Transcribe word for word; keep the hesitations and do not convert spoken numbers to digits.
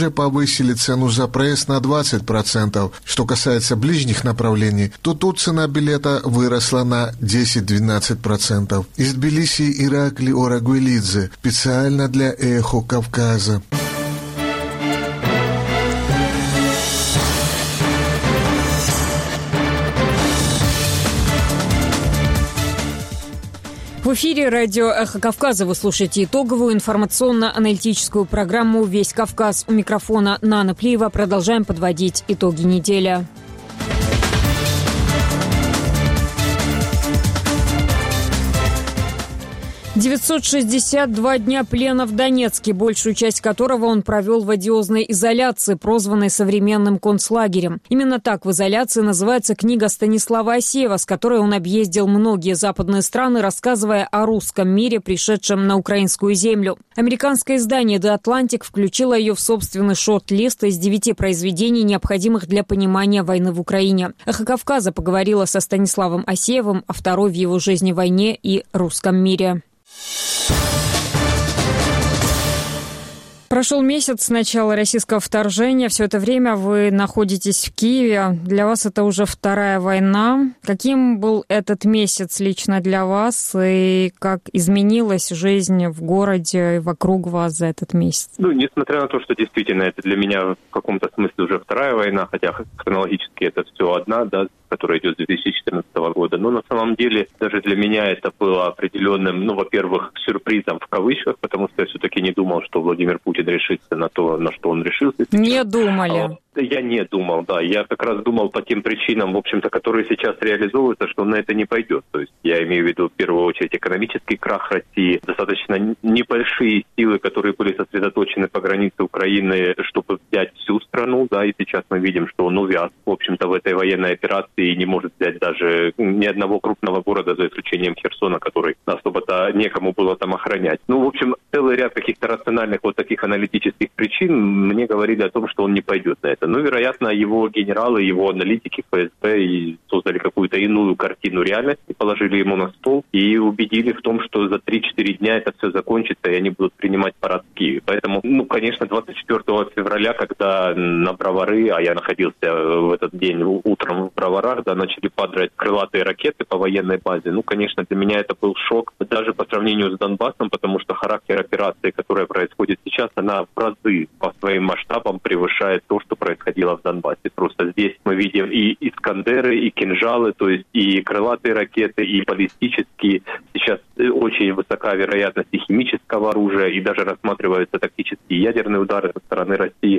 повысили цену за проезд на двадцать процентов. Что касается ближних направлений, то тут цена билета выросла на десять-двенадцать процентов. Из Тбилиси Иракли Орагвелидзе, специально для «Эхо Кавказа». В эфире радио «Эхо Кавказа» вы слушаете итоговую информационно-аналитическую программу «Весь Кавказ». У микрофона Нана Плиева. Продолжаем подводить итоги недели. девятьсот шестьдесят два дня плена в Донецке, большую часть которого он провел в одиозной изоляции, прозванной современным концлагерем. Именно так в изоляции называется книга Станислава Асеева, с которой он объездил многие западные страны, рассказывая о русском мире, пришедшем на украинскую землю. Американское издание «The Atlantic» включило ее в собственный шорт-лист из девяти произведений, необходимых для понимания войны в Украине. «Эхо Кавказа» поговорила со Станиславом Асеевым о второй в его жизни войне и русском мире. Прошел месяц с начала российского вторжения. Все это время вы находитесь в Киеве. Для вас это уже вторая война. Каким был этот месяц лично для вас? И как изменилась жизнь в городе и вокруг вас за этот месяц? Ну, несмотря на то, что действительно это для меня в каком-то смысле уже вторая война, хотя хронологически это все одна, да, которая идет с две тысячи четырнадцатого года. Но на самом деле даже для меня это было определенным, ну, во-первых, сюрпризом в кавычках, потому что я все-таки не думал, что Владимир Путин решится на то, на что он решился. Не думали. Я не думал, да. Я как раз думал по тем причинам, в общем-то, которые сейчас реализуются, что он на это не пойдет. То есть я имею в виду в первую очередь экономический крах России, достаточно небольшие силы, которые были сосредоточены по границе Украины, чтобы взять всю страну, да, и сейчас мы видим, что он увяз, в общем-то, в этой военной операции и не может взять даже ни одного крупного города, за исключением Херсона, который особо-то некому было там охранять. Ну, в общем, целый ряд каких-то рациональных вот таких аналитических причин мне говорили о том, что он не пойдет на это. Ну, вероятно, его генералы, его аналитики ФСБ и создали какую-то иную картину реальности, положили ему на стол и убедили в том, что за три-четыре дня это все закончится, и они будут принимать парад в Киеве. Поэтому, ну, конечно, двадцать четвёртого февраля, когда на Бровары, а я находился в этот день утром в Броварах, да, начали падать крылатые ракеты по военной базе, ну, конечно, для меня это был шок, даже по сравнению с Донбассом, потому что характер операции, которая происходит сейчас, она в разы по своим масштабам превышает то, что происходит происходило в Донбассе. Просто здесь мы видим и Искандеры, и кинжалы, то есть и крылатые ракеты, и баллистические. Сейчас очень высока вероятность и химического оружия, и даже рассматриваются тактические ядерные удары со стороны России.